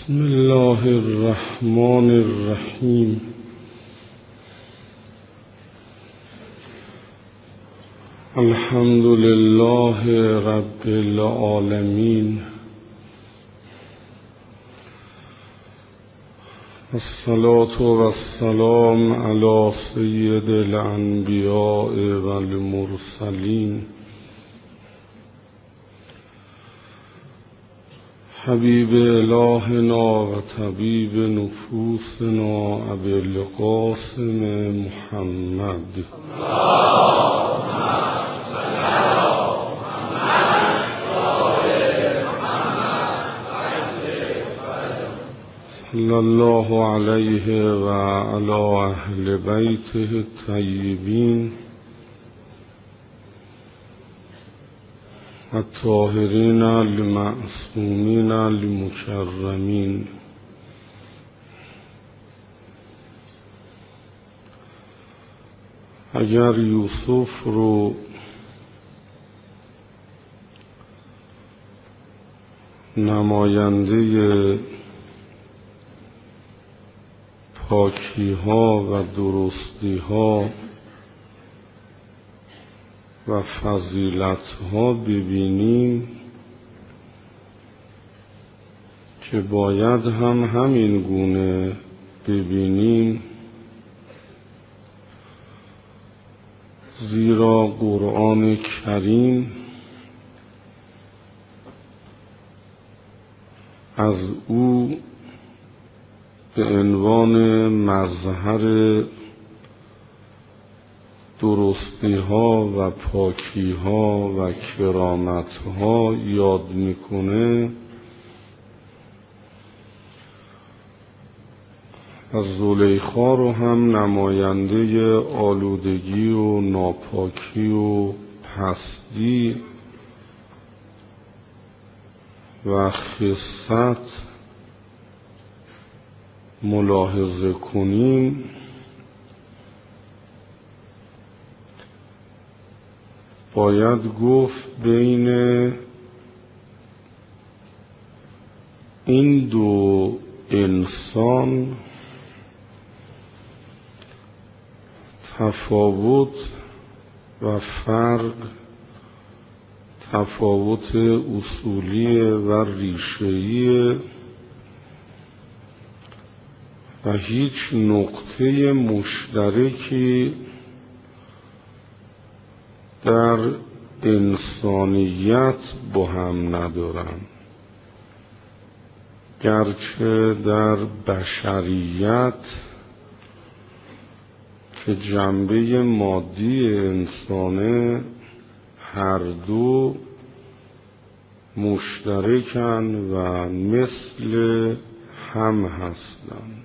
بسم الله الرحمن الرحیم. الحمد لله رب العالمین، الصلاة والسلام علی سید الانبیاء والمرسلین، حبیب الهنا و طبیب نفوسنا ابی القاسم محمد. صلی الله علیه و علی اهل بیته الطیبین الطاهرین المعصومین المکرمین. اگر یوسف رو نماینده پاکی ها و درستی ها و فضیلت ها ببینیم که باید همین گونه ببینیم، زیرا قرآن کریم از او به عنوان مظهر درستی ها و پاکی ها و کرامت ها یاد میکنه. از زلیخا رو هم نماینده آلودگی و ناپاکی و پستی و خست ملاحظه کنیم، باید گفت بین این دو انسان تفاوت و فرق، تفاوت اصولی و ریشه‌ای و هیچ نقطه مشترکی در انسانیت با هم ندارن، گرچه در بشریت که جنبه مادی انسانه هر دو مشترکن و مثل هم هستند.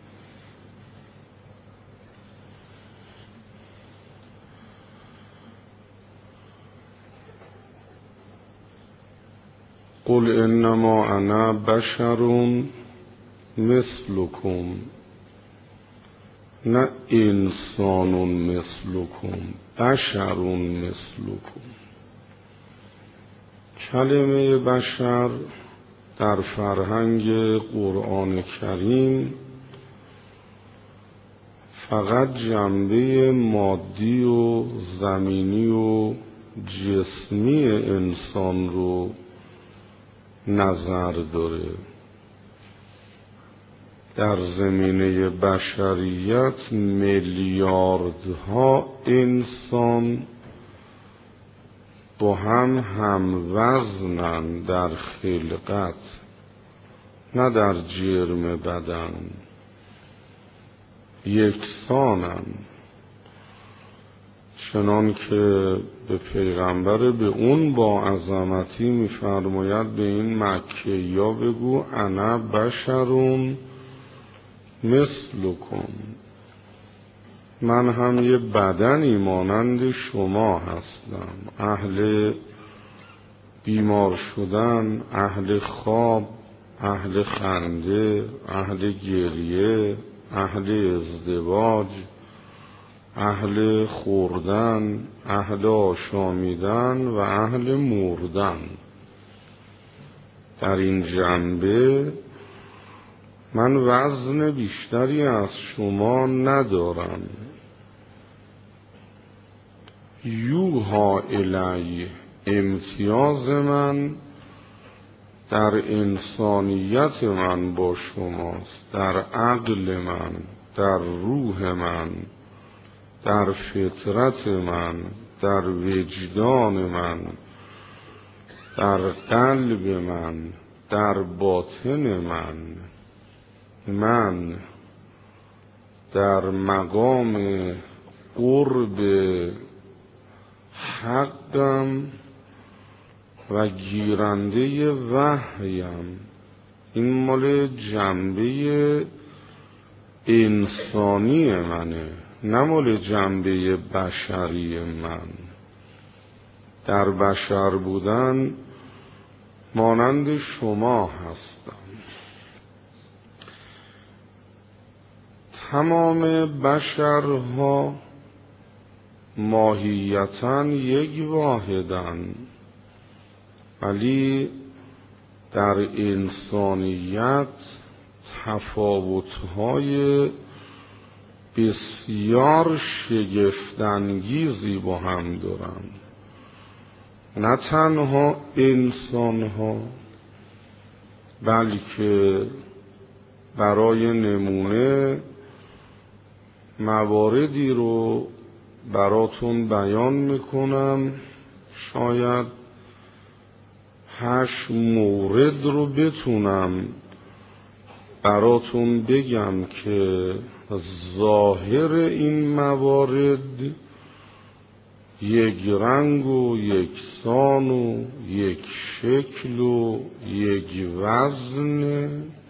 قل انما انا بشر مثلکم، نه انسان مثلکم، بشر مثلکم. کلمه بشر در فرهنگ قرآن کریم فقط جنبه مادی و زمینی و جسمی انسان رو نظر داره. در زمینه بشریت میلیاردها انسان با هم وزنن در خلقت، نه در جرم بدن، یکسانن. چنان که به پیغمبر به اون با عظمتی میفرماید به این مکی‌ها بگو انا بشرون مثلکم، من هم یه بدنی مانند شما هستم، اهل بیمار شدن، اهل خواب، اهل خنده، اهل گریه، اهل ازدواج، اهل خوردن، اهل آشامیدن و اهل مردن. در این جنبه من وزن بیشتری از شما ندارم. یوها الی، امتیاز من در انسانیت من با شماست، در عقل من، در روح من، در فطرت من، در وجدان من، در قلب من، در باطن من در مقام قرب حقم و گیرنده وحیم. این مال جنبه انسانی منه، نه مال جنبه بشری من. در بشر بودن مانند شما هستم. تمام بشرها ماهیتاً یک واحدن، ولی در انسانیت تفاوت‌های بسیار شگفت‌انگیزی با هم دارن. نه تنها انسان‌ها، بلکه برای نمونه مواردی رو براتون بیان میکنم. شاید 8 مورد رو بتونم براتون بگم که ظاهر این موارد یک رنگ و یکسان و یک شکل و یک وزن،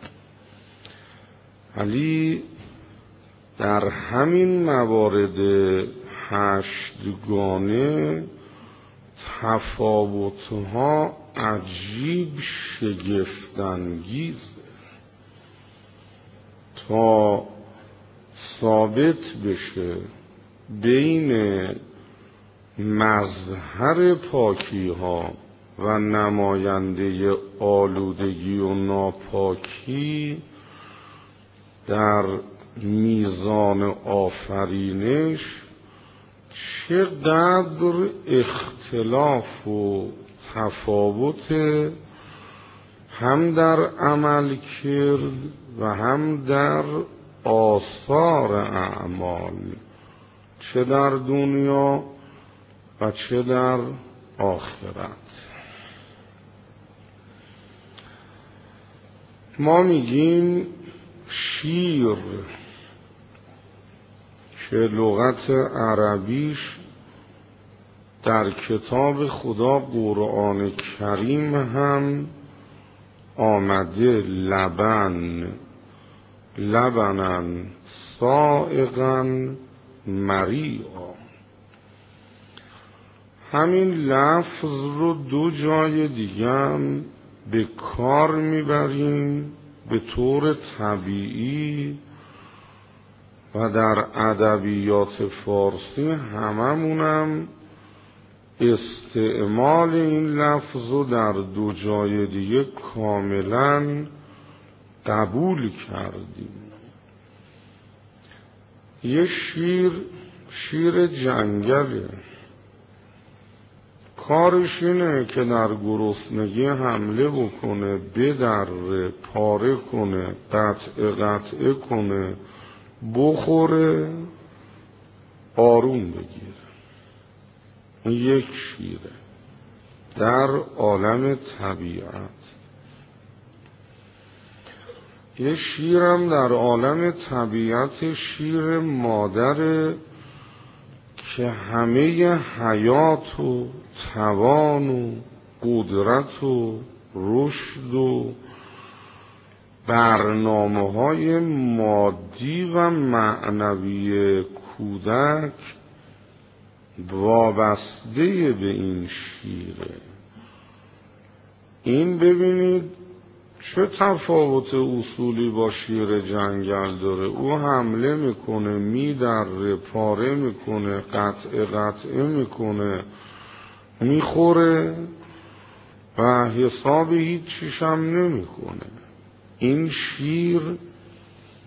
ولی در همین موارد 8 گانه تفاوت‌ها عجیب شگفت‌انگیزه. تا ثابت بشه بین مظهر پاکی ها و نماینده آلودگی و ناپاکی در میزان آفرینش چقدر اختلاف و تفاوت هم در عمل کرد و هم در آثار اعمال، چه در دنیا و چه در آخرت. ما میگیم شیر که لغت عربیش در کتاب خدا قرآن کریم هم آمده لبنن سائغا مریعا. همین لفظ رو 2 جای دیگه هم به کار میبریم به طور طبیعی و در ادبیات فارسی هممونم استعمال این لفظ رو در 2 جای دیگه کاملا قبول کردیم. یه شیر جنگله، کارش اینه که در گرسنگی حمله بکنه، بدره، پاره کنه، قطعه کنه، بخوره، آروم بگیره. یک شیره در عالم طبیعت. یه شیرم در عالم طبیعت شیر مادره که همه حیات و توان و قدرت و رشد و برنامه‌های مادی و معنوی کودک وابسته به این شیره. این ببینید چه تفاوت اصولی با شیر جنگل داره. او حمله میکنه، میدره، پاره میکنه، قطعه میکنه، میخوره و حساب هیچ چیش هم نمیکنه. این شیر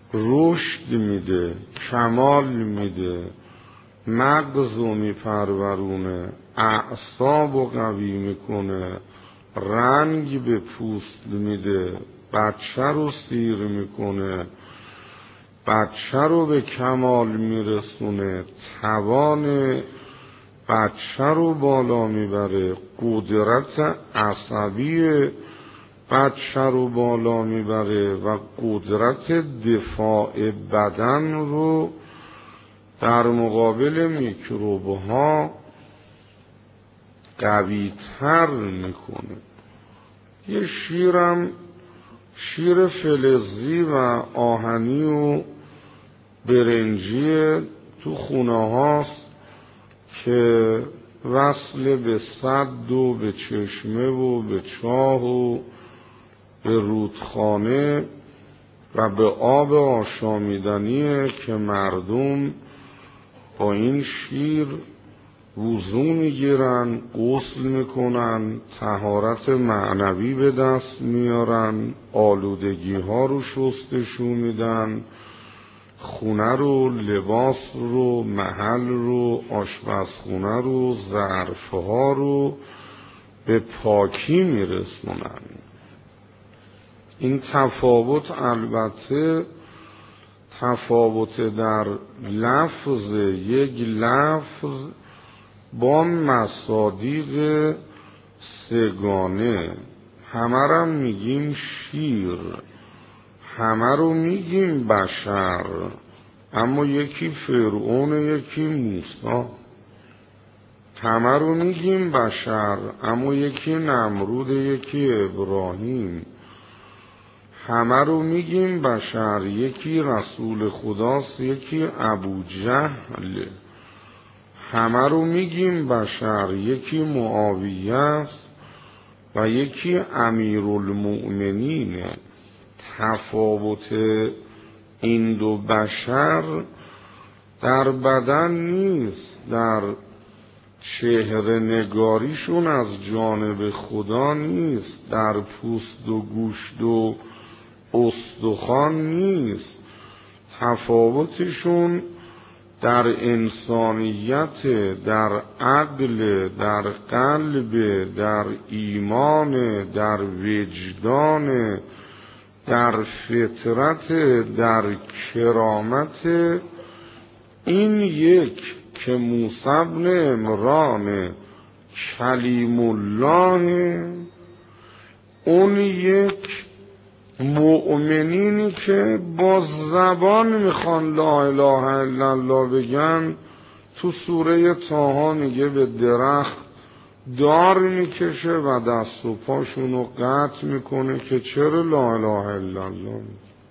رشد میده، کمال میده، مغزو میپرورونه، اعصابو قوی میکنه، رنگ به پوست میده، بچه رو سیر میکنه، بچه رو به کمال میرسونه، توان بچه رو بالا میبره، قدرت عصبی بچه رو بالا میبره و قدرت دفاع بدن رو در مقابل میکروبها قوی تر میکنه. یه شیرم شیر فلزی و آهنی و برنجی تو خونه هاست که وصل به سد و به چشمه و به چاه و به رودخانه و به آب آشامیدنیه که مردم با این شیر وضو میگیرن، غسل میکنن، طهارت معنوی به دست میارن، آلودگی ها رو شستشو میدن، خونه رو، لباس رو، محل رو، آشپزخونه رو، ظرفها رو به پاکی میرسونن. این تفاوت البته تفاوت در لفظ، یک لفظ با مصادیق سگانه. همه رو میگیم شیر، همه رو میگیم بشر، اما یکی فرعون، یکی موسی. همه رو میگیم بشر، اما یکی نمرود، یکی ابراهیم. همه رو میگیم بشر، یکی رسول خداست، یکی ابوجهل. همه رو میگیم بشر، یکی معاویه است و یکی امیرالمؤمنینه. تفاوت این دو بشر در بدن نیست، در چهره نگاریشون از جانب خدا نیست، در پوست و گوشت و استخوان نیست. تفاوتشون در انسانیت، در عقل، در قلب، در ایمان، در وجدان، در فطرت، در کرامت. این یک که موسی بن عمران کلیم الله، اون یک مؤمنینی که با زبان میخوان لا اله الا الله بگن. تو سوره طه میگه به درخت دار میکشه و دست و پاشونو قطع میکنه که چرا لا اله الا الله.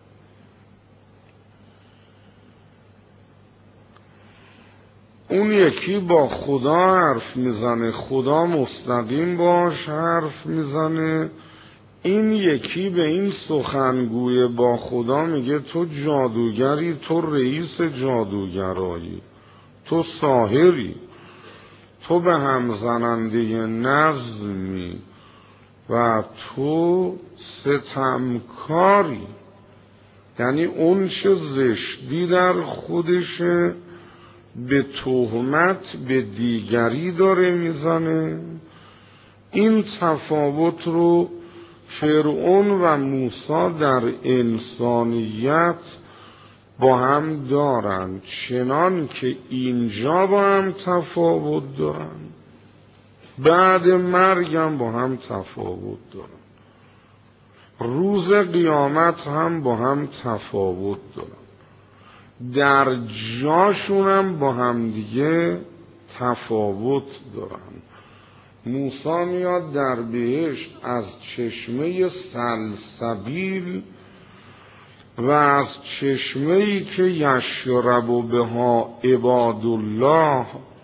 اون یکی با خدا حرف میزنه، خدا مستقیم باش حرف میزنه. این یکی به این سخنگوی با خدا میگه تو جادوگری، تو رئیس جادوگرایی، تو ساحری، تو به هم زننده نظمی و تو ستمکاری. یعنی اون چه زشتی در خودشه به تهمت به دیگری داره میزنه. این تفاوت رو فرعون و موسی در انسانیت با هم دارن، چنان که اینجا با هم تفاوت دارن، بعد مرگم با هم تفاوت دارن، روز قیامت هم با هم تفاوت دارن، در جاشون هم با هم دیگه تفاوت دارن. موسی میاد در بهشت از چشمه سلسبیل و از چشمه‌ای که یشرب بها عباد الله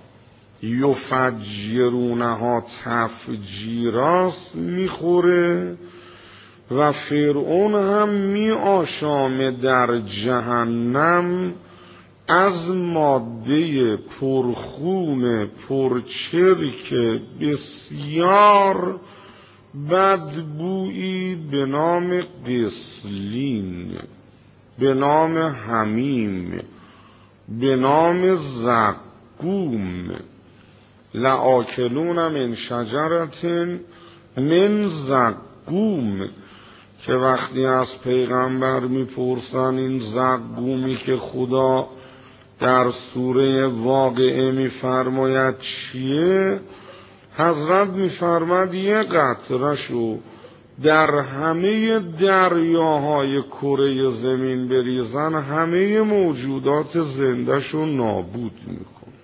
یفجرونها تفجیراست میخوره و فرعون هم می آشامه در جهنم از ماده پرخون پرچرک بسیار بدبویی به نام قسلین. به نام حمیم، به نام زقوم، لآکلون من شجرة من زقوم، که وقتی از پیغمبر میپرسن این زقومی که خدا در سوره واقعه میفرماید چیه، حضرت میفرماد یه قطره‌شو در همه دریاهای کره زمین بریزن همه موجودات زنده‌شو نابود میکن.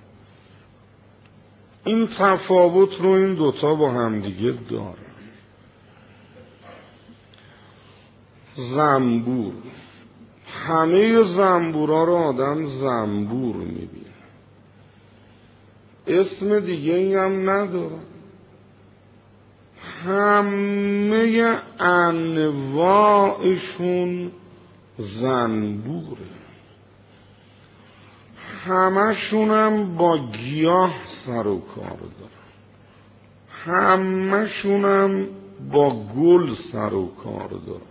این تفاوت رو این دوتا با همدیگه دارن. زنبور، همه زنبورا رو آدم زنبور میبینه، اسم دیگه ای هم نداره. همه انواعشون زنبوره، همشونم با گیاه سر و کار دارن، همشونم با گل سر و کار دارن،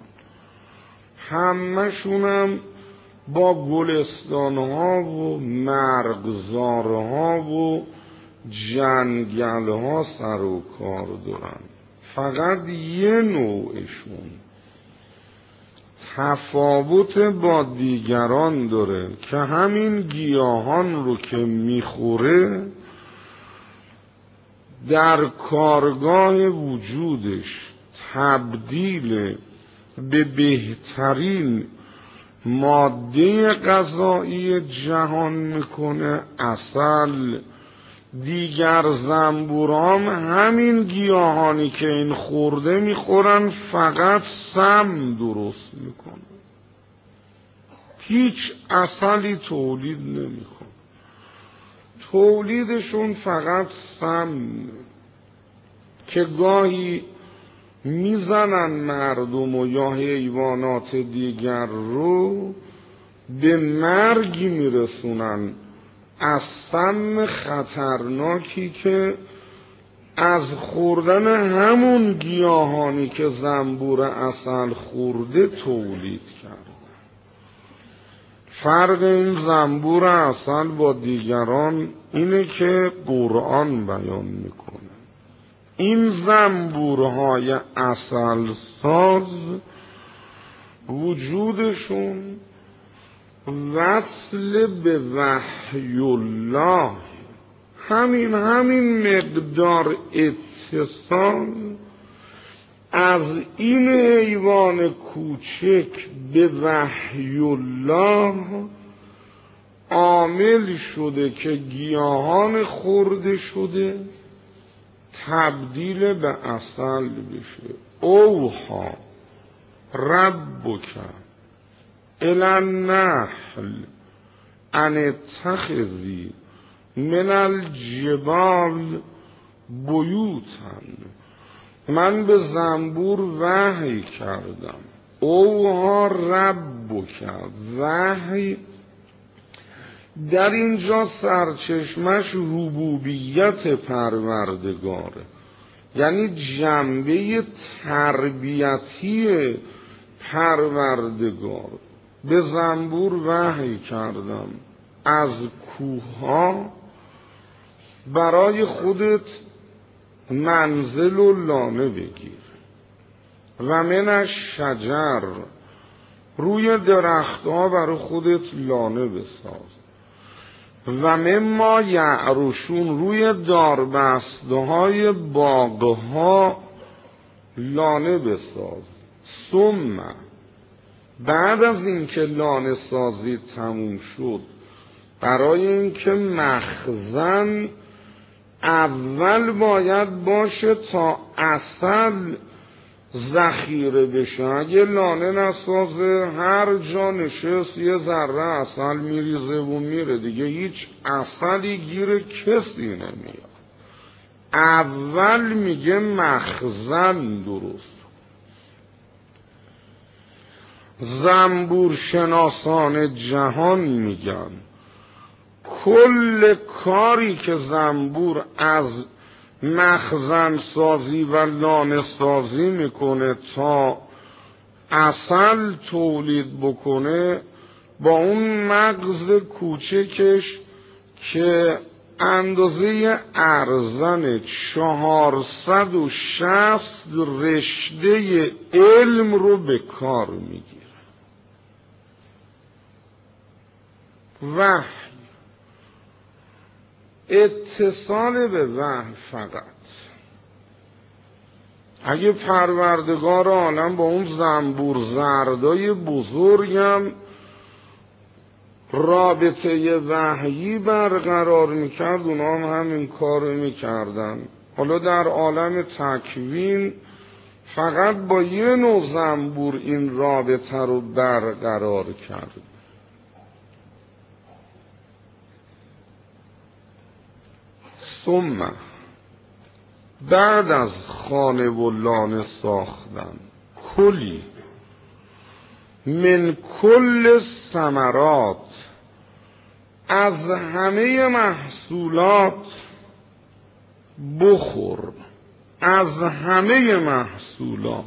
همشونم با گلستانها و مرغزارها و جنگلها سر و کار دارن. فقط یه نوعشون تفاوت با دیگران داره که همین گیاهان رو که میخوره در کارگاه وجودش تبدیل به بهترین ماده غذایی جهان میکنه، عسل. دیگر زنبورام همین گیاهانی که این خورده میخورن، فقط سم درست میکنه، هیچ عسلی تولید نمیکنه، تولیدشون فقط سم که گاهی میزنن مردم و یا حیوانات دیگر رو به مرگی میرسونن از سم خطرناکی که از خوردن همون گیاهانی که زنبور عسل خورده تولید کردن. فرق این زنبور عسل با دیگران اینه که قرآن بیان میکنه این زنبورهای عسل ساز وجودشون وصل به وحی الله، همین مقدار اتصال از این حیوان کوچک به وحی الله عامل شده که گیاهان خورده شده تبدیل به عسل بشه. اوحا ربک الی النحل ان اتخذی من الجبال بیوتا، من به زنبور وحی کردم. اوحا ربک، وحی در اینجا سرچشمش ربوبیت پروردگاره، یعنی جنبه تربیتی پروردگار. به زنبور وحی کردم از کوه‌ها برای خودت منزل و لانه بگیر و من الشجر، روی درختها برای خودت لانه بساز و مما یعرشون، روی داربسته‌های باغ‌ها لانه بساز. ثم، بعد از اینکه لانه سازی تموم شد، برای اینکه مخزن اول باید باشه تا عسل ذخیره بشه. اگه لانه نسازه هر جا نشست یه ذره عسل میریزه و میره دیگه، هیچ عسلی گیر کسی نمیاد. اول میگه مخزن درست. زنبور شناسان جهان میگن کل کاری که زنبور از مخزن سازی و لانه سازی میکنه تا عسل تولید بکنه با اون مغز کوچکش که اندازه ارزن 460 رشته علم رو به کار میگیره. وحی، اتصال به وحی فقط. اگه پروردگار عالم با اون زنبور زردای بزرگم رابطه وحیی برقرار میکرد، اونا هم همین کار میکردن. حالا در عالم تکوین فقط با یه نوع زنبور این رابطه رو برقرار کرد. ثم بعد از خانه و لانه ساختن، کلی من کل ثمرات، از همه محصولات بخور، از همه محصولات،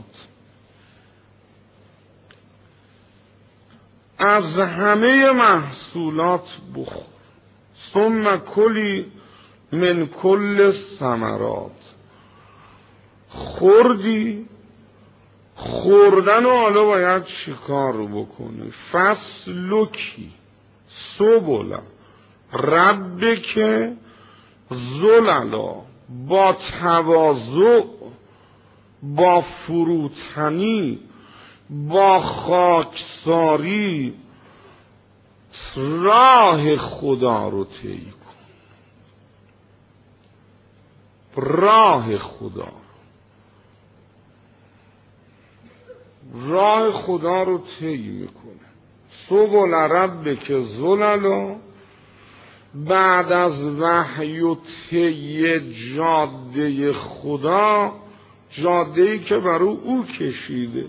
از همه محصولات بخور. ثم کلی من کل ثمرات، خوردی، خوردن حالا باید چیکار بکنی؟ فسلکی سبل ربک ذللا، با تواضع، با فروتنی، با خاکساری راه خدا رو طی کن. راه خدا، راه خدا رو طی میکنه. سبل ربک ذللا، بعد از وحی و طی جاده خدا، جاده‌ای که برای او کشیده،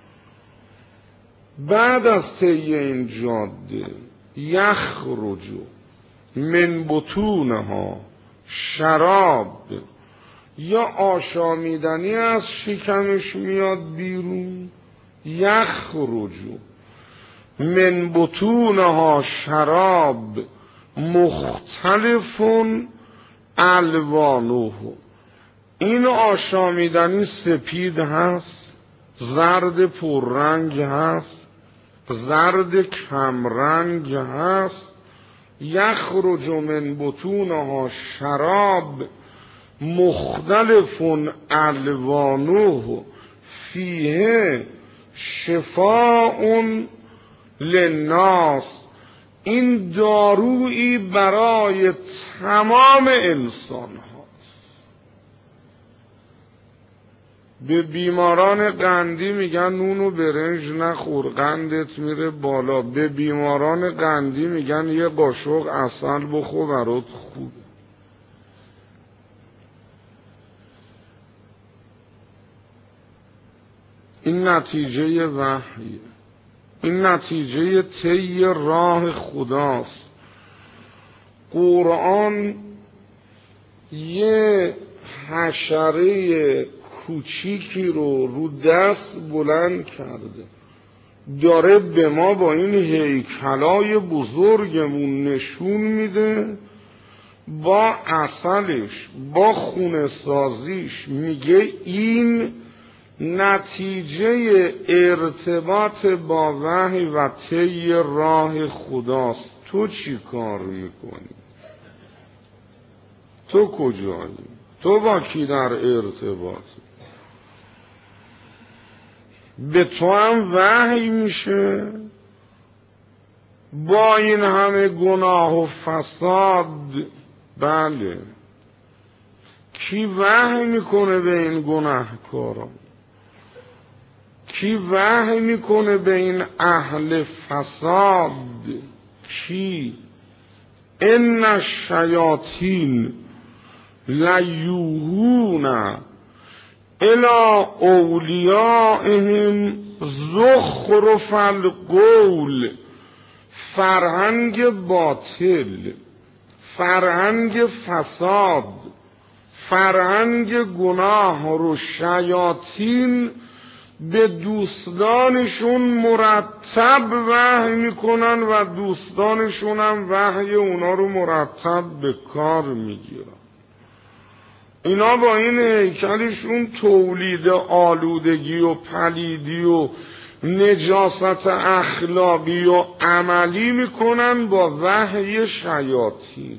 بعد از طی این جاده یخرج من بطونها شراب، یا آشامیدنی از شکمش میاد بیرون، یخرج من بطونها شراب مختلف الوانه، این آشامیدنی سپید هست، زرد پررنگ هست، زرد کمرنگ هست. یخرج من بطونها شراب مختلف الوانه فیه شفاء للناس، این دارویی برای تمام انسان هاست. به بیماران قندی میگن نون و برنج نخور قندت میره بالا، به بیماران قندی میگن یه قاشق عسل بخور برات خوبه. این نتیجه وحیه، این نتیجه طی راه خداست. قرآن یه حشره کوچیکی رو دست بلند کرده، داره به ما با این هیکلای بزرگمون نشون میده، با عسلش، با خونه سازیش، میگه این نتیجه ارتباط با وحی و طی راه خداست. تو چی کار میکنی؟ تو کجایی؟ تو با کی در ارتباطی؟ به تو هم وحی میشه با این همه گناه و فساد؟ بله. کی وحی میکنه به این گناهکاران؟ کی وحی میکنه به این اهل فساد؟ کی؟ ان الشیاطین لیوحون الی اولیائهم زخرف القول، فرهنگ باطل، فرهنگ فساد، فرهنگ گناه رو شیاطین به دوستانشون مرتب وحی میکنن و دوستانشون هم وحی اونا رو مرتب به کار میگیرن. اینا با این هیکلشون تولید آلودگی و پلیدی و نجاست اخلاقی و عملی میکنن با وحی شیاطین.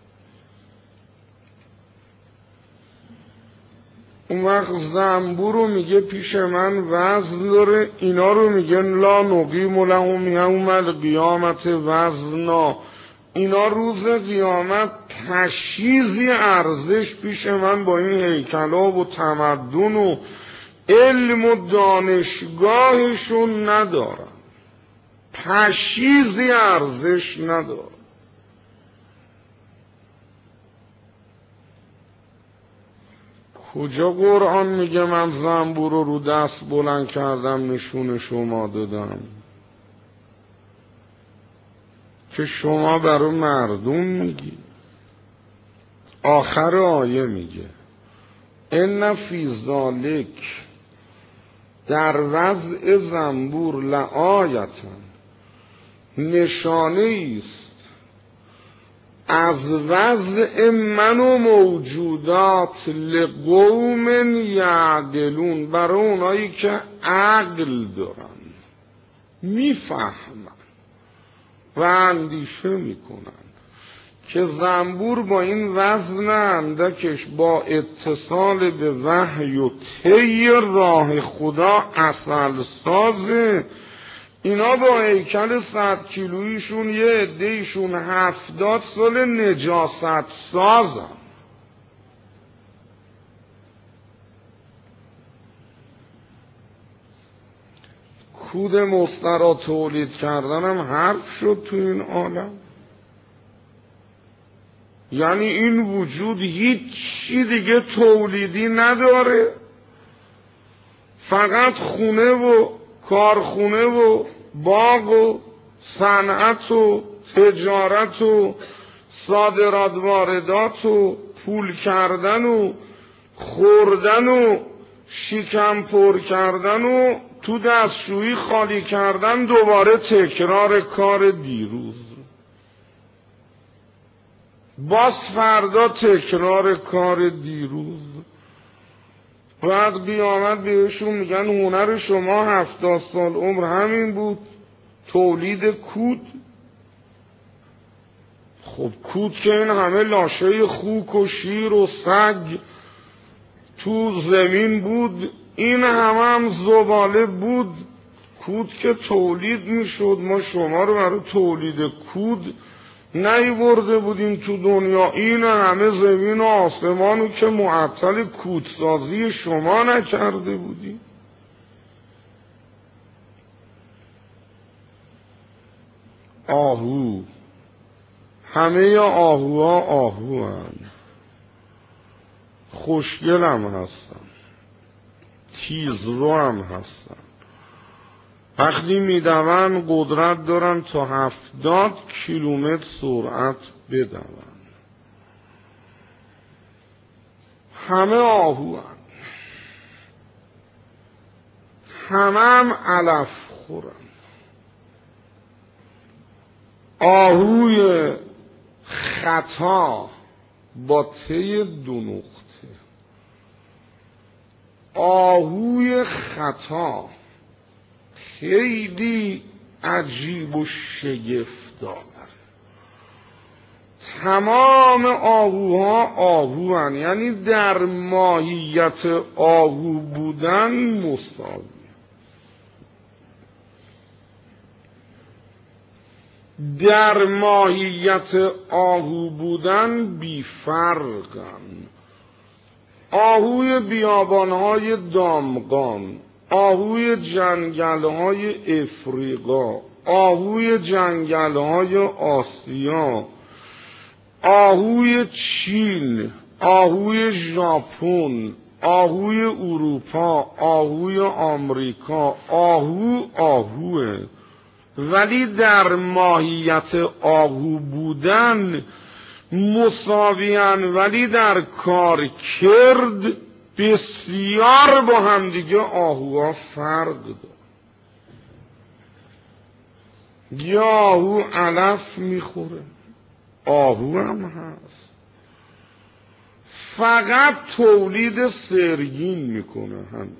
اون وقت زنبور رو میگه پیش من وزن داره، اینا رو میگن لا نقیم لهم یوم القیامت وزنا. اینا روز قیامت تشییزی ارزش پیش من با این هیکلا و تمدن و علم و دانشگاهشون ندارن، تشییزی ارزش ندارن. کجا قرآن میگه من زنبور رو دست بلند کردم نشون شما دادم؟ که شما برای مردم میگی. آخر آیه میگه ان فی ذالک، در وضع زنبور، لآیةً، نشانه است از وضع من و موجودات، لقوم یعقلون، برای اونایی که عقل دارن، میفهمن و اندیشه میکنن که زنبور با این وزن اندکش، با اتصال به وحی و طی راه خدا عسل سازه. اینا با هیکل 100 کیلویشون یه عده‌ایشون 70 سال نجاست سازن. کود مسترا تولید کردنم حرف شد تو این عالم. یعنی این وجود هیچ چی دیگه تولیدی نداره، فقط خونه و کارخونه و باغ و صنعت و تجارت و صادرات واردات و پول کردن و خوردن و شکم پر کردن و تو دستشویی خالی کردن، دوباره تکرار کار دیروز، باز فردا تکرار کار دیروز. بعد قیامت بهشون میگن هنر شما 70 سال عمر همین بود، تولید کود. خب کود که این همه لاشه خوک و شیر و سگ تو زمین بود، این هم زباله بود. کود که تولید میشد، ما شما رو برای تولید کود نیورده بودیم تو دنیا. این همه زمین و آسمانو که معطل کودسازی شما نکرده بودیم. آهو، همه آهوها آهو هستند، خوشگل هم هستن، تیزرو هم هستن. وقتی میدون قدرت دارن تا 70 کیلومتر سرعت بدون. همه آهو هستن، همه علف خورن. آهوی خطا با ته 2 نقطه، آهوی خطا خیلی عجیب و شگفت‌آور. تمام آهوها آهوان، یعنی در ماهیت آهو بودن مساوی، در ماهیت آهو بودن بی فرقن. آهوی بیابانهای دامغان، آهوی جنگلهای افریقا، آهوی جنگلهای آسیا، آهوی چین، آهوی ژاپن، آهوی اروپا، آهوی آمریکا، آهوه، ولی در ماهیت آهو بودن مساویان، ولی در کار کرد بسیار با هم دیگه آهوها فرق داره. یه آهو علف میخوره، آهو هم هست، فقط تولید سرگین میکنه. همین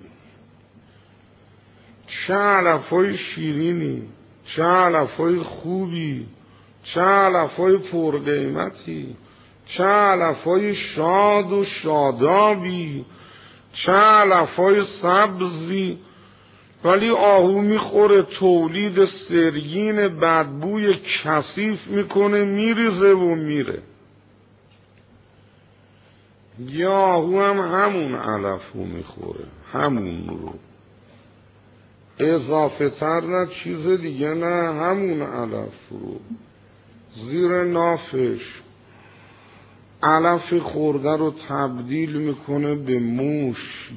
چه علفای شیرینی، چه علفای خوبی، چه علفای پرقیمتی، چه علفای شاد و شادابی، چه علفای سبزی، ولی آهو میخوره، تولید سرگین بدبوی کثیف میکنه، میریزه و میره. یا آهو هم همون علفو میخوره، همون رو، اضافه تر نه، چیز دیگه نه، همون علف رو زیر نافش علف خورده رو تبدیل میکنه به مشک.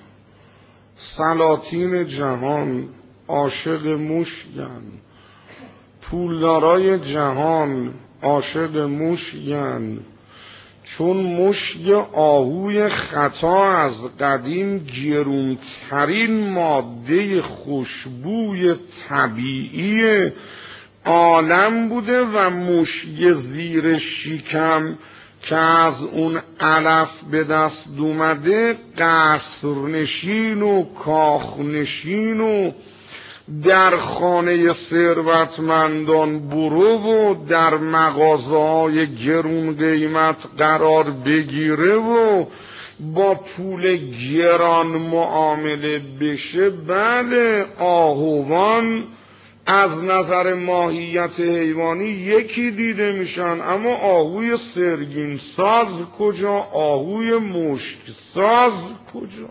سلاطین جهان عاشق مشکن، پولدارای جهان عاشق مشکن، چون مشک آهوی خطا از قدیم گرونترین ماده خوشبوی طبیعی عالم بوده و مشک زیر شکم که از اون علف به دست اومده قصرنشین و کاخنشین و در خانه ثروتمندان برو و در مغازه‌های گرون قیمت قرار بگیره و با پول گران معامله بشه. بله، آهوان از نظر ماهیت حیوانی یکی دیده میشن، اما آهوی سرگین ساز کجا؟ آهوی مشک ساز کجا؟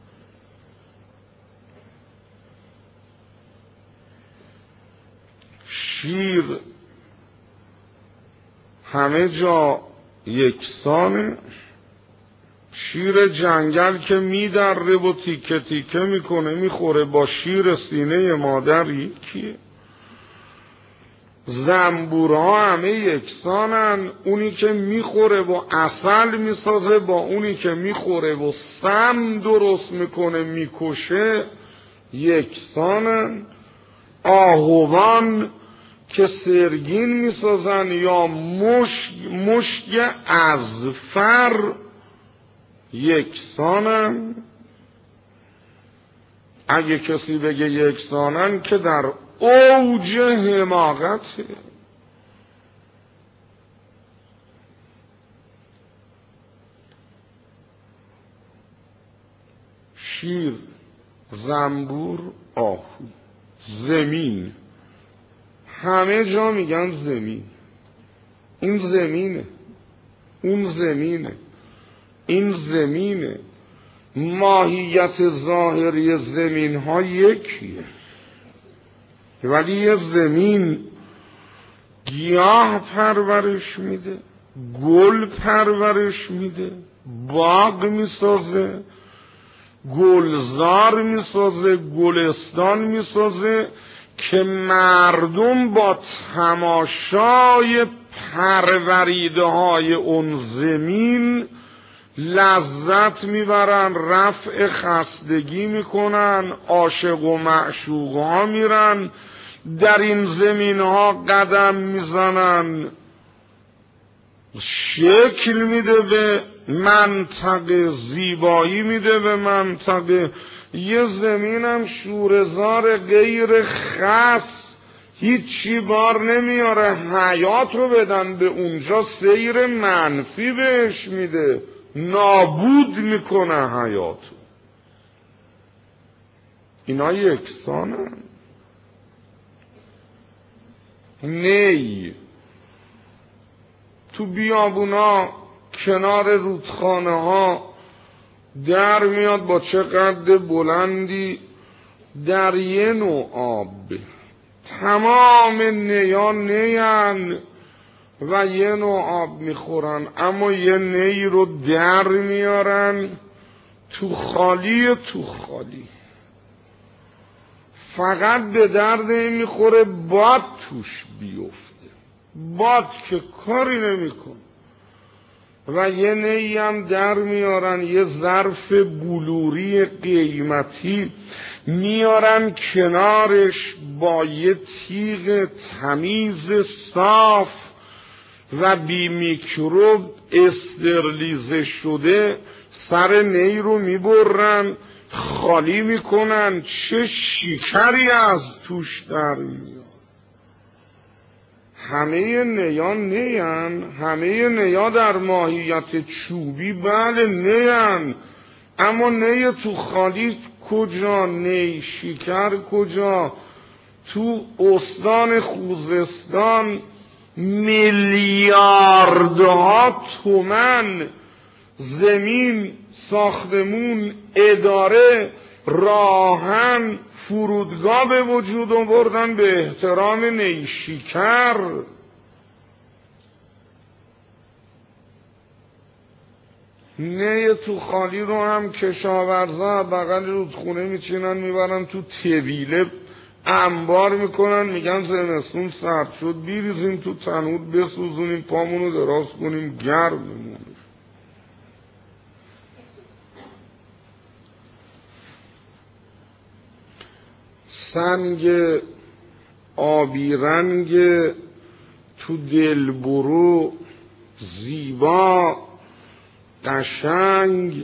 شیر همه جا یکسانه، شیر جنگل که میدره و تیکه تیکه میکنه میخوره، با شیر سینه مادر یکیه. زنبورها همه یکسانن، اونی که میخوره و عسل میسازه با اونی که میخوره و سم درست میکنه میکشه یکسانن. آهوان که سرگین میسازن یا مشک اذفر یکسانن. اگه کسی بگه یکسانن که در اوج حماقته. شیر، زنبور، آهو، زمین، همه جا میگن زمین. این زمینه، اون زمینه، این زمینه. ماهیت ظاهری زمین ها یکیه، ولی یه زمین گیاه پرورش میده، گل پرورش میده، باغ میسازه، گلزار میسازه، گلستان میسازه که مردم با تماشای پروریده های اون زمین لذت میبرن، رفع خستگی میکنن، عاشق و معشوق ها میرن، در این زمین ها قدم میزنن، شکل میده به منطقه، زیبایی میده به منطقه. یه زمینم شورزار غیر خاص هیچی بار نمیاره، حیات رو بدن به اونجا سیر منفی بهش میده، نابود میکنه حیات. اینا یکسانن. نی تو بیابونا کنار رودخانه ها در میاد با چه قد بلندی، در یه نوع آب تمام نیان نیان و یه نوع آب میخورن، اما یه نی رو در میارن تو خالی، تو خالی فقط به درد این میخوره باد توش بیفته، باد که کاری نمیکن. و یه نی هم در میارن، یه ظرف بلوری قیمتی میارن کنارش با یه تیغ تمیز صاف و بی میکروب استرلیزه شده، سر نی رو میبرن خالی میکنن، چه شکری از توش در میاد. همه نیان نیان، همه نیا در ماهیت چوبی بله نیان، اما نی تو خالی کجا؟ نی شکر کجا؟ تو استان خوزستان میلیاردها تومن زمین، ساختمون، اداره، راهن، فرودگاه به وجود آوردن به احترام نیشکر. نی تو خالی رو هم کشاورزا بغل رودخونه میچینن میبرن تو طویله انبار میکنن، میگن زمستون سرد شد بیریزیم تو تنور بسوزونیم پامونو دراز کنیم گرممون. سنگ آبی رنگ تو دلبرو زیبا قشنگ،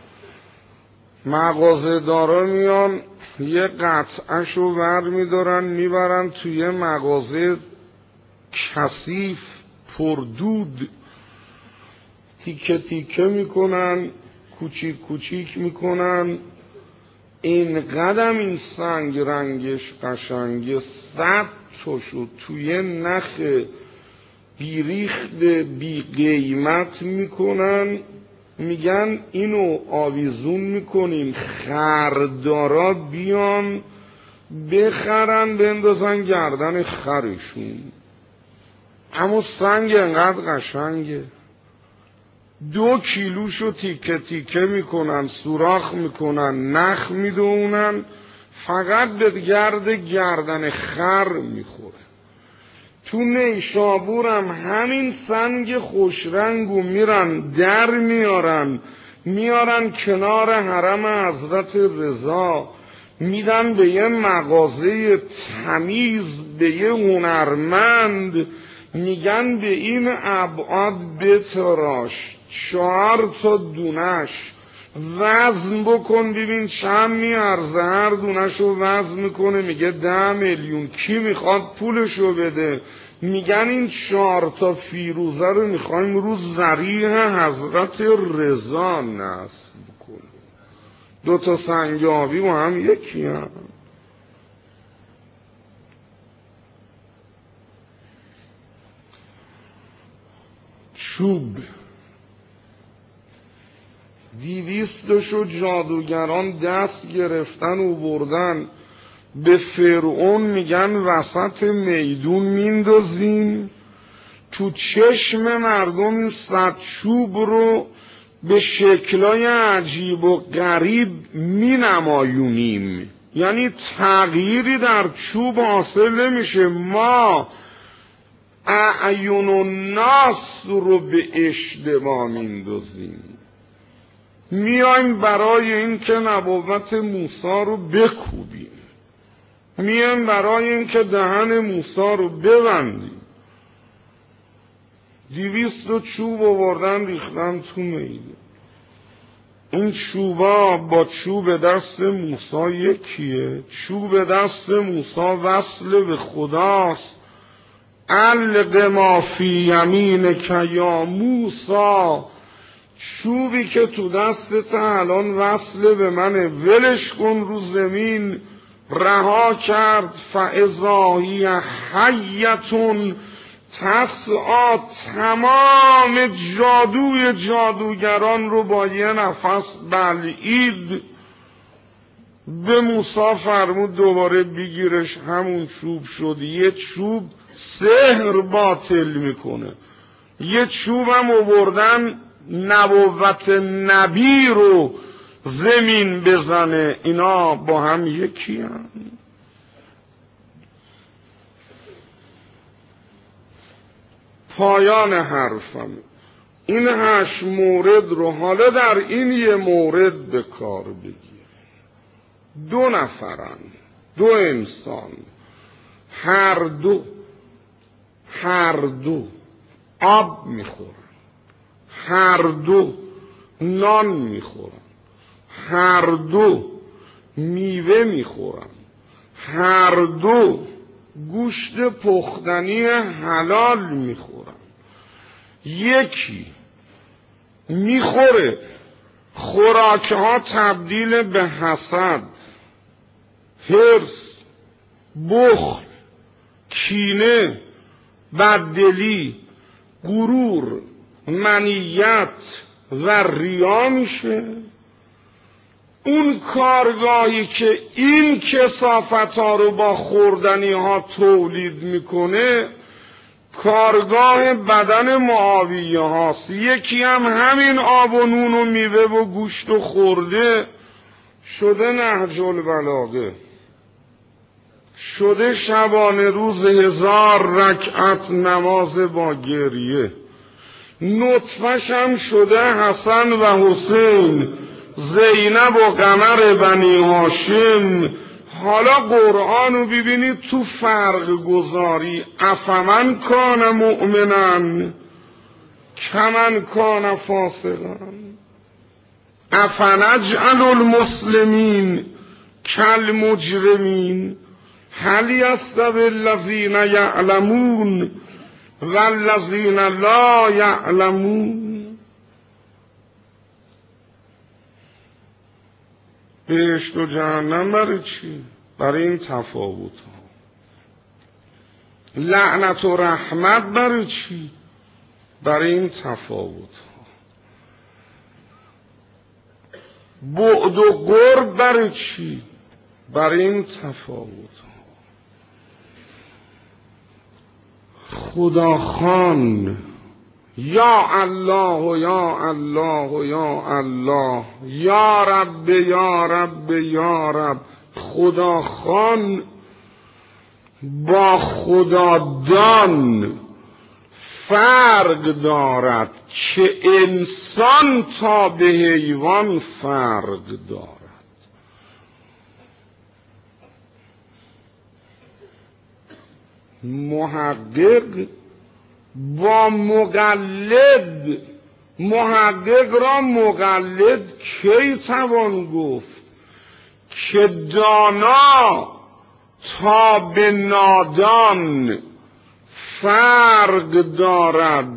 مغازه‌دارا میان یه قطعه‌شو ور میدارن میبرن توی مغازه کثیف پردود، تیکه تیکه میکنن، کوچیک کوچیک میکنن. اینقدر این سنگ رنگش قشنگه، 100 تاشو توی نخ بیریخت بی قیمت میکنن، میگن اینو آویزون میکنیم خردارا بیان بخرن بندازن گردن خرشون. اما سنگ انقدر قشنگه، 2 کیلوشو تیکه تیکه میکنن، سوراخ میکنن، نخ میدونن، فقط به گرد گردن خر میخوره. تو نیشابورم همین سنگ خوشرنگو میرن در میارن کنار حرم حضرت رضا، میدن به یه مغازه تمیز، به یه هنرمند، میگن به این ابعاد بتراش، 4 تا دونش وزن بکن ببین چند میارزه. هر دونشو وزن میکنه میگه 10 میلیون. کی میخواد پولشو بده؟ میگن این 4 تا فیروزه رو میخوایم رو ضریح حضرت رضا نصب کنیم. 2 تا سنگ آبی با هم یکی هم. چوب 200 جادوگران دست گرفتن و بردن به فرعون، میگن وسط میدون میندازیم تو چشم مردم این 100 چوب رو به شکلای عجیب و غریب مینمایونیم، یعنی تغییری در چوب حاصل نمیشه. ما اعین الناس رو به اشتباه میندازیم، میایم برای این که نبوت موسی رو بکوبیم، میایم برای این که دهن موسی رو ببندیم. 200 چوب آوردن ریختن تو میدون. این چوبا با چوب دست موسی یکیه. چوب دست موسی وصل به خداست. الق ما فی یمینک یا موسی، چوبی که تو دستت الان وصل به منه ولش کن رو زمین. رها کرد، فاذا هی حیة تسعی، تمام جادوی جادوگران رو با یه نفس بلعید. به موسی فرمود دوباره بگیرش، همون چوب شد. یه چوب سحر باطل میکنه، یه چوب هم آوردن نبوت نبی رو زمین بزنه. اینا با هم یکی هم. پایان حرفم این 8 مورد رو حالا در این یه مورد به کار بگیر. 2 نفرن، 2 انسان، هر دو آب میخورن، هر دو نان میخورن، هر دو میوه میخورن، هر دو گوشت پختنی حلال میخورن. یکی میخوره خوراکها تبدیل به حسد، حرص، بخل، کینه، بددلی، غرور، منیت و ریا میشه. اون کارگاهی که این کثافت ها رو با خوردنی ها تولید میکنه کارگاه بدن معاویه هاست. یکی هم همین آب و نون و میوه و گوشت و خورده شده نهج البلاغه، شده شبانه روز 1000 رکعت نماز با گریه، نطفش هم شده حسن و حسین، زینب و قمر بنی هاشم. حالا قرآن رو ببینید تو فرق گذاری، افمن کان مؤمنن کمن کان فاسقا، افنجعل المسلمین کالمجرمین، هل یستوی الذین یعلمون والذین لا یعلمون. بهشت و جهنم برای چی؟ برای این تفاوت ها. لعنت و رحمت برای چی؟ برای این تفاوت ها. بعد و قرب برای چی؟ برای این تفاوت ها. خداخوان یا الله یا الله یا الله، یا رب یا رب یا رب. خداخوان با خدادان فرق دارد که انسان تا به حیوان فرق دارد. محقق با مقلد، محقق را مقلد کی توان گفت که دانا تا به نادان فرق دارد.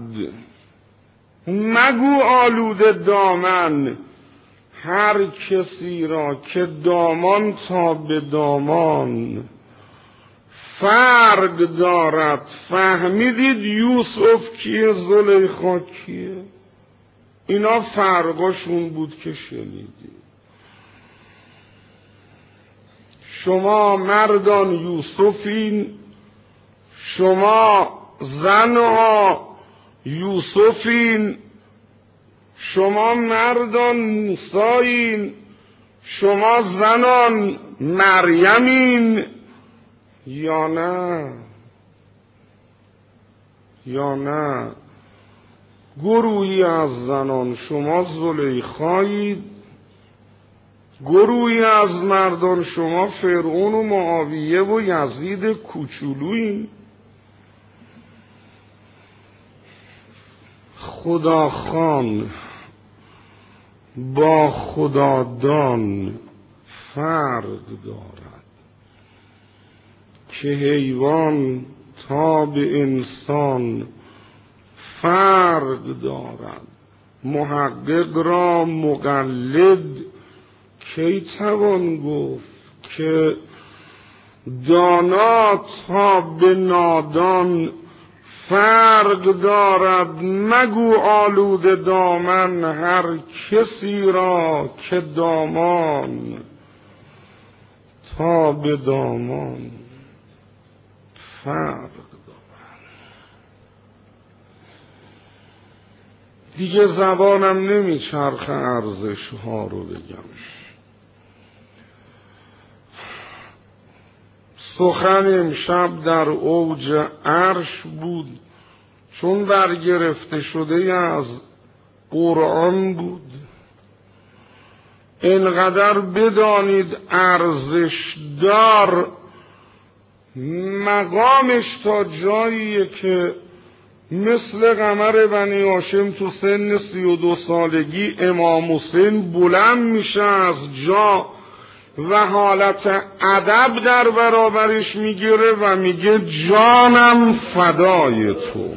مگو آلوده دامن هر کسی را که دامان تا به دامان فرق دارد. فهمیدید یوسف کیه، زلیخا کیه؟ اینا فرقاشون بود که شنیدید. شما مردان یوسفین، شما زنها یوسفین، شما مردان موسیین، شما زنان مریمین، یا نه؟ یا نه؟ گروهی از زنان شما زلیخایید، گروهی از مردان شما فرعون و معاویه و یزید کوچولویی. خداخوان با خدادان فرق دارد که حیوان تا به انسان فرق دارد. محقق را مقلد کی توان گفت که دانا تا به نادان فرق دارد. مگو آلوده دامن هر کسی را که دامان تا به دامان فرق دارد. دیگه زبانم نمیچرخه ارزش ها رو بگم. سخن امشب در اوج عرش بود، چون برگرفته شده از قرآن بود. اینقدر بدانید ارزش دار مقامش تا جاییه که مثل قمر بنی هاشم تو سن 32 سالگی امام حسین بلند میشه از جا و حالت ادب در برابرش میگیره و میگه جانم فدای تو.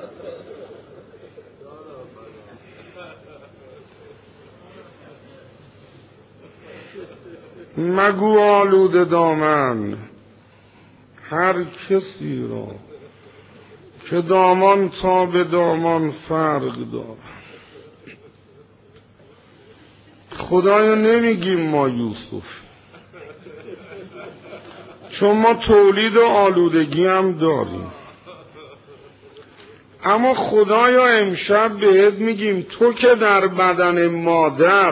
مگو آلوده دامن هر کسی را که دامان تا به دامان فرق داره. خدایا نمیگیم ما یوسف، چون ما تولید و آلودگی هم داریم، اما خدایا امشب بهت میگیم تو که در بدن مادر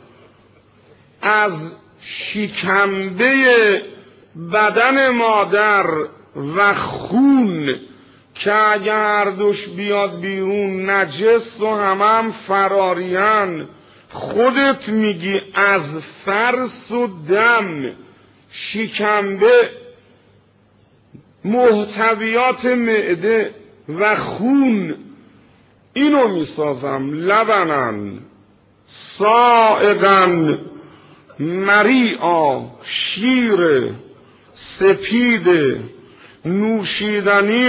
از شکمبه بدن مادر و خون که اگه هر دوش بیاد بیرون نجس و هم فرارین، خودت میگی از فرس و دم شکمبه محتویات معده و خون اینو میسازم لبنن سائغن مریعا، شیر سپید نوشیدنی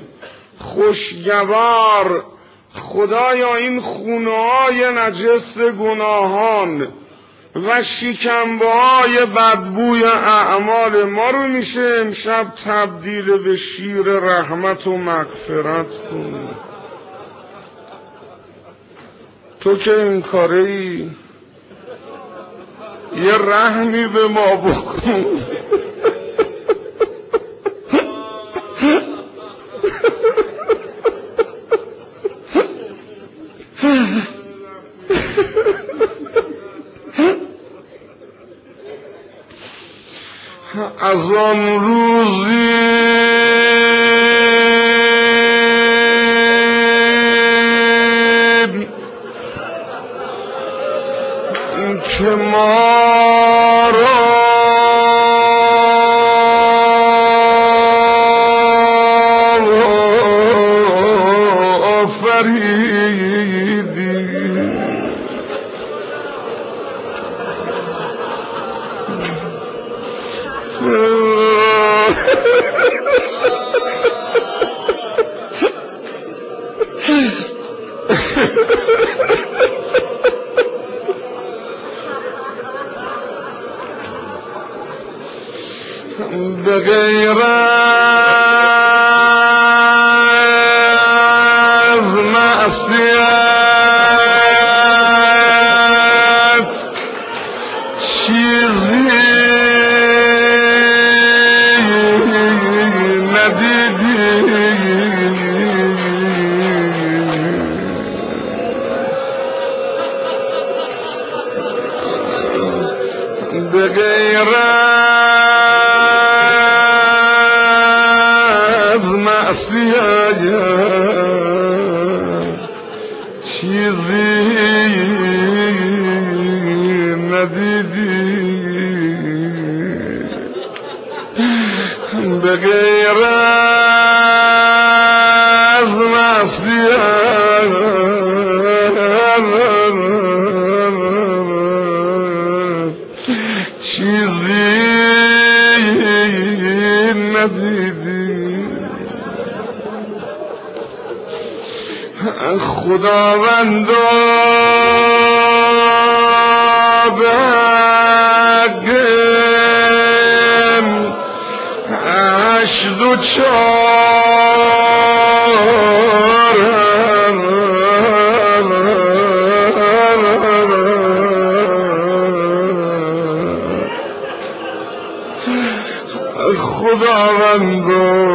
خوشگوار. خدایا این خونه‌های نجس گناهان و شکمبه‌های بدبوی اعمال ما رو میشه امشب تبدیل به شیر رحمت و مغفرت کن. تو که این کاری یه رحمی به ما بکن. از آن روزی که ما را آفریدی، به غیر از معصیت چیزی ندیدی، به غیر چیزی ندیدی، به غیر از معصیت چیزی ندیدی. خداوندا به حق هشت و چار خداوندا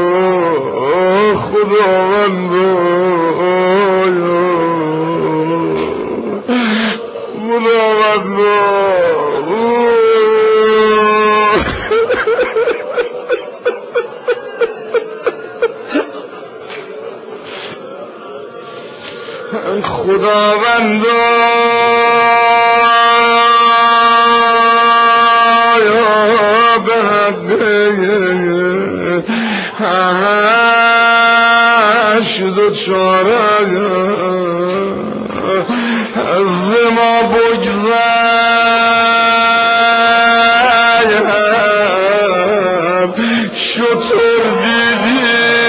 خداوندا به حق هشت و چاره از ما بگذر شطور دیدی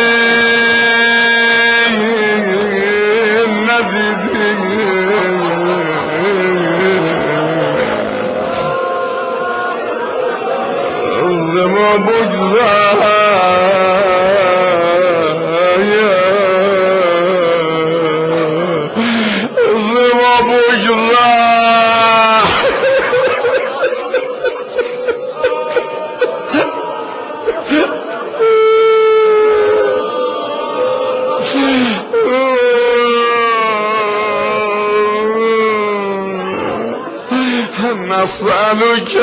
ندیدی از ما بگذر نسألك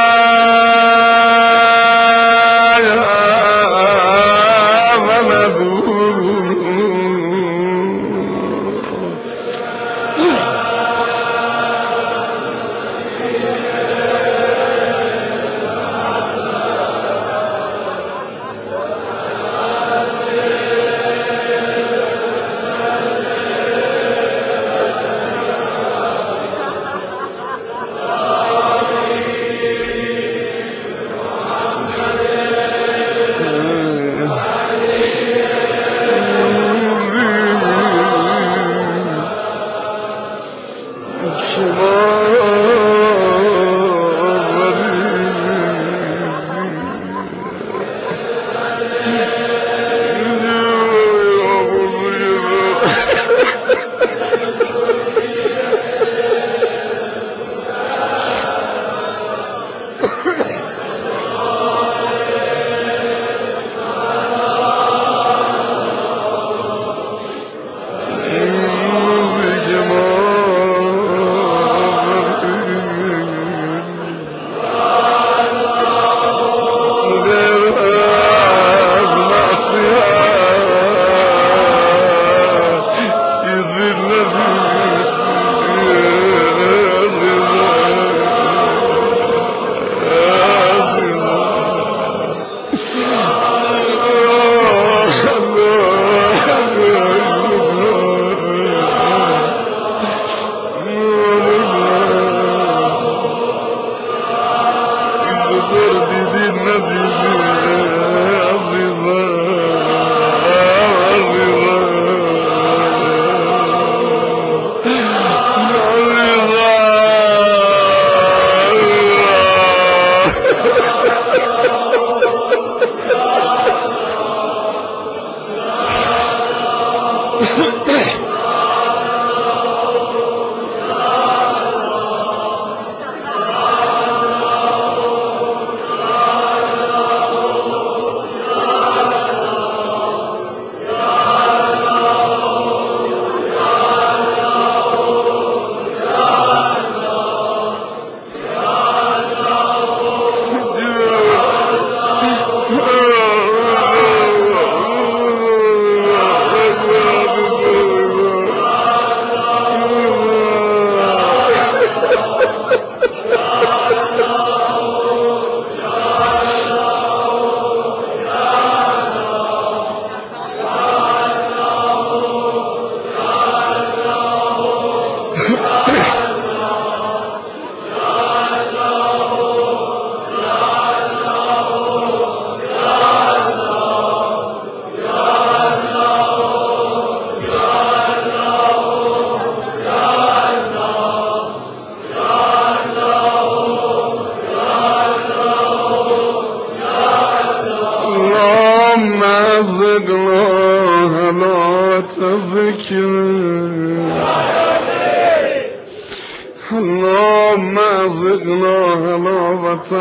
اللهم ارزقنا حلاوة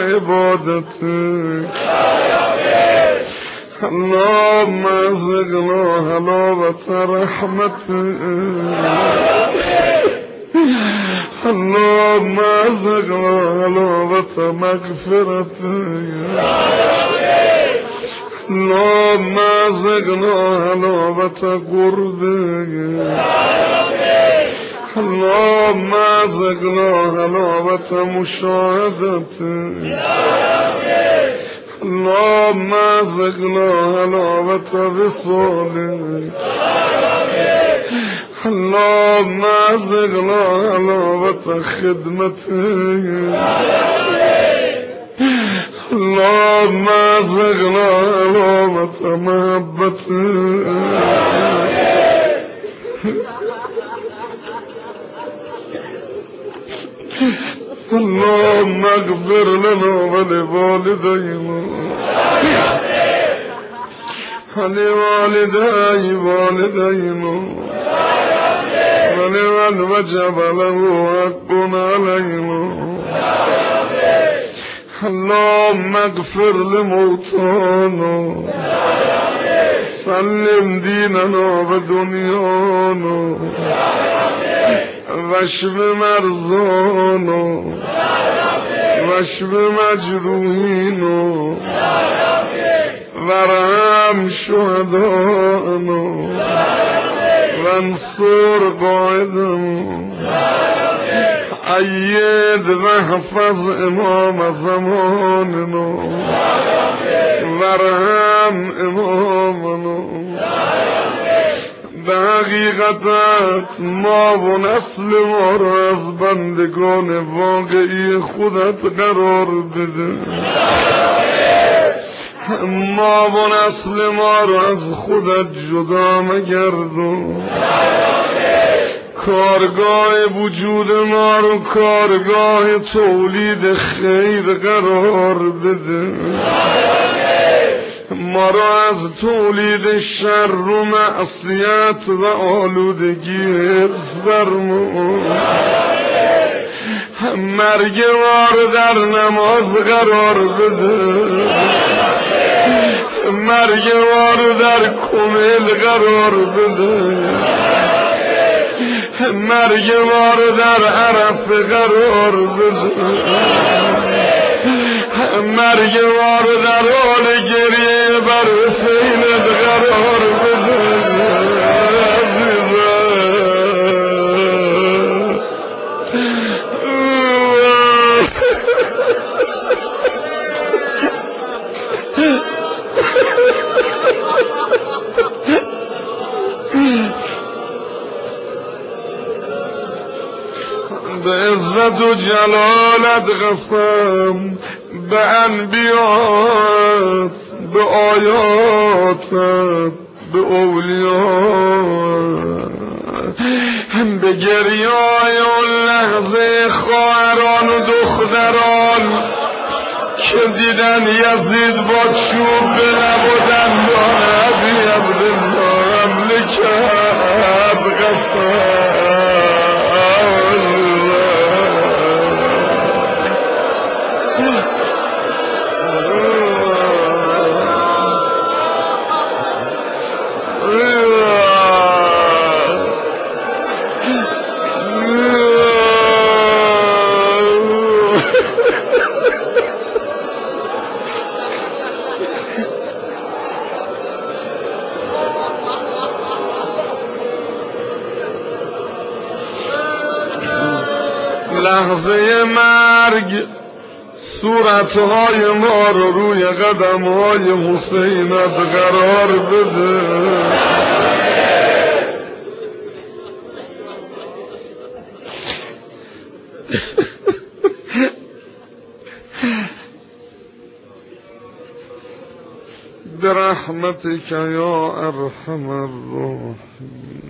عبادتك اللهم ارزقنا حلاوة رحمتك اللهم ارزقنا حلاوة مغفرتك اللهم ازقنا حلاوة قربك اللهم ازقنا حلاوة مشاهدتك اللهم ازقنا حلاوة وصالك اللهم ازقنا حلاوة خدمتك اللهم ازقنا حلاوة محبتك اللهم اغفر لنا ولوالدينا ولوالدينا ولمن وجب له حق علينا اللهم اغفر لموتانا سلم ديننا ودنيانا واشف مرضانا واشف مجروحينا وارحم شهداءنا وانصر قائدنا أيد واحفظ إمام زماننا وارحم إمامنا به حقیقت ما و نسل ما را از بندگان واقعی خودت قرار بده ما و نسل ما را از خودت جدا مگردون کارگاه وجود ما رو کارگاه تولید خیر قرار بده ما را از تولید شر و معصیت و آلودگی حفظ فرما مرگ ما رو در نماز قرار بده مرگ ما رو در کمیل قرار بده مرگ ما رو در عرفه قرار بده مرگ ما رو در حال گریه بر حسینت قرار بده به عزت و جلالت قسم به انبیات به آیاتت به اولیات به گریای اون لحظه خواهران و دختران که دیدن یزید با چوب به لب و دندان ابی عبدالله حمله کرد قسم لحظه مرگ صورتهای ما رو روی قدمهای حسینت قرار بده برحمتك یا ارحم الراحمین